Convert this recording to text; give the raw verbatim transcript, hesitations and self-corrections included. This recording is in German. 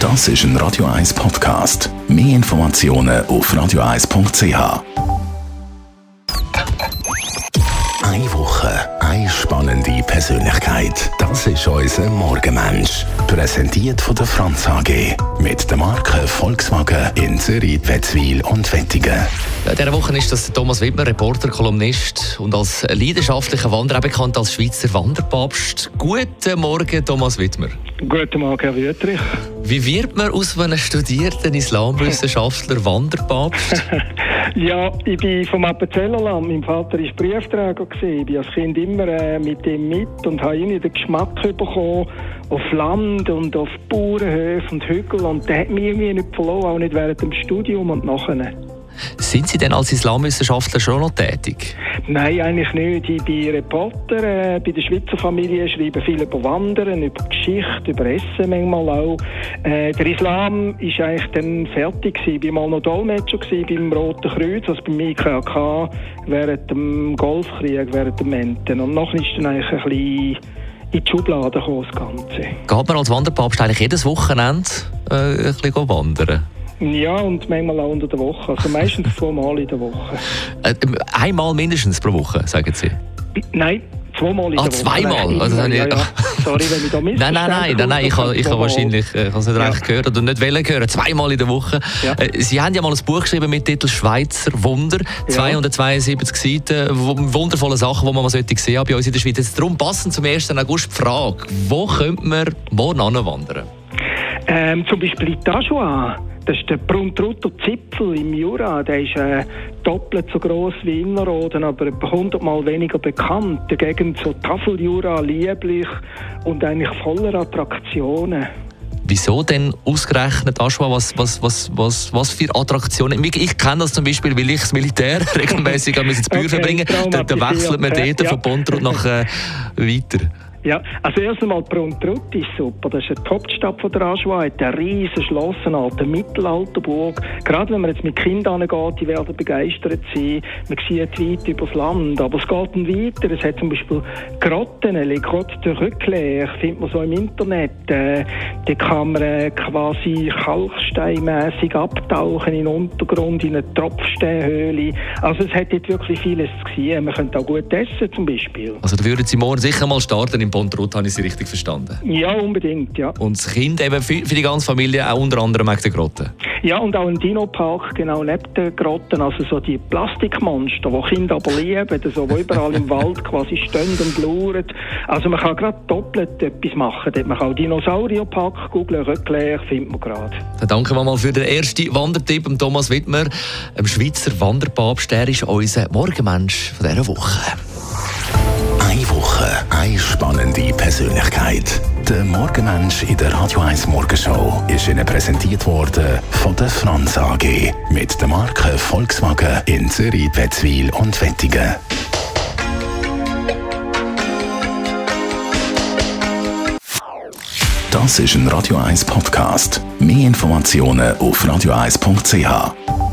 Das ist ein Radio eins Podcast. Mehr Informationen auf radio eins punkt c h. Eine Woche, eine spannende Persönlichkeit. Das ist unser Morgenmensch. Präsentiert von der Franz A G. Mit der Marke Volkswagen in Zürich, Wetzwil und Wettingen. Ja, in dieser Woche ist das Thomas Wittmer, Reporter, Kolumnist und als leidenschaftlicher Wanderer bekannt als Schweizer Wanderpapst. Guten Morgen, Thomas Wittmer. Guten Morgen, Herr Wüttrich. Wie wird man aus einem studierten Islamwissenschaftler Wanderpapst? Ja, ich bin vom Appenzellerland. Mein Vater war Briefträger. Ich bin als Kind immer äh, mit ihm mit und habe irgendwie den Geschmack bekommen auf Land und auf Bauernhöfe und Hügel. Und der hat mich irgendwie nicht verloren, auch nicht während dem Studium und nachher. Sind Sie denn als Islamwissenschaftler schon noch tätig? Nein, eigentlich nicht. Ich bin Reporter äh, bei der Schweizer Familie, schreibe viel über Wandern, über Geschichte, über Essen manchmal auch. Äh, der Islam ist eigentlich dann fertig gewesen. Ich war mal noch Dolmetscher beim Roten Kreuz, also beim I K K, während dem Golfkrieg, während dem Enten. Und nachher ist dann eigentlich ein bisschen in die Schublade gekommen, das Ganze. Geht man als Wanderpapst eigentlich jedes Wochenende äh, ein bisschen wandern? Ja, und manchmal auch unter der Woche. Also meistens zweimal in der Woche. Äh, einmal mindestens pro Woche, sagen Sie? Nein, zweimal in ah, der Woche. Zweimal? Nein, Also, ja, ich... ja, ja. Sorry, wenn ich da missverstanden Nein, nein, nein, nein, nein, ich habe ich ha wahrscheinlich ich es nicht recht ja. gehört oder nicht wollen hören. Zweimal in der Woche. Ja. Äh, Sie haben ja mal ein Buch geschrieben mit dem Titel «Schweizer Wunder». Ja. zweihundertzweiundsiebzig Seiten, wundervolle Sachen, die man mal sollte gesehen haben bei uns in der Schweiz. Jetzt darum passend zum ersten August die Frage, wo könnte man morgen wandern? Ähm, zum Beispiel in Tajoa. Das ist der Bruntruther Zipfel im Jura. Der ist äh, doppelt so gross wie Innerrhoden, aber etwa hundertmal weniger bekannt. Die Gegend so Tafeljura, lieblich und eigentlich voller Attraktionen. Wieso denn ausgerechnet Aschua? Was, was, was, was, was für Attraktionen? Ich, ich kenne das zum Beispiel, weil ich das Militär regelmäßig ins Büro okay, bringen. Da, da wechselt man dort ja. von Pontrut nach äh, weiter. Ja, also erst einmal Bruntrut ist super. Das ist die Hauptstadt von der Aschua, hat ein riesen Schloss, eine alte Mittelalterburg. Gerade wenn man jetzt mit Kindern angeht, die werden begeistert sein. Man sieht weit übers Land. Aber es geht dann weiter. Es hat zum Beispiel Grotten, Les Grottes de Reclair, findet man so im Internet. Äh, da kann man äh, quasi kalksteinmässig abtauchen in den Untergrund, in eine Tropfsteinhöhle. Also es hat dort wirklich vieles zu sehen. Man könnte auch gut essen zum Beispiel. Also da würden Sie morgen sicher mal starten im Pontrut, habe ich Sie richtig verstanden? Ja, unbedingt, ja. Und das Kind eben für, für die ganze Familie auch unter anderem wegen der Grotten? Ja, und auch ein Dino-Park, genau neben den Grotten, also so die Plastikmonster, die Kinder aber lieben, so, die überall im Wald quasi stehen und lauern. Also man kann gerade doppelt etwas machen. Man kann auch Dinosaurierpark googeln, Reclair findet man gerade. Dann danken wir mal für den ersten Wandertipp, Thomas Wittmer, dem Schweizer Wanderpapst. Der ist unser Morgenmensch von dieser Woche. Eine Woche, eine spannende Persönlichkeit. Der Morgenmensch in der Radio eins Morgenshow ist Ihnen präsentiert worden von der Franz A G. Mit der Marke Volkswagen in Zürich, Wetzwil und Wettingen. Das ist ein Radio eins Podcast. Mehr Informationen auf radio eins punkt c h.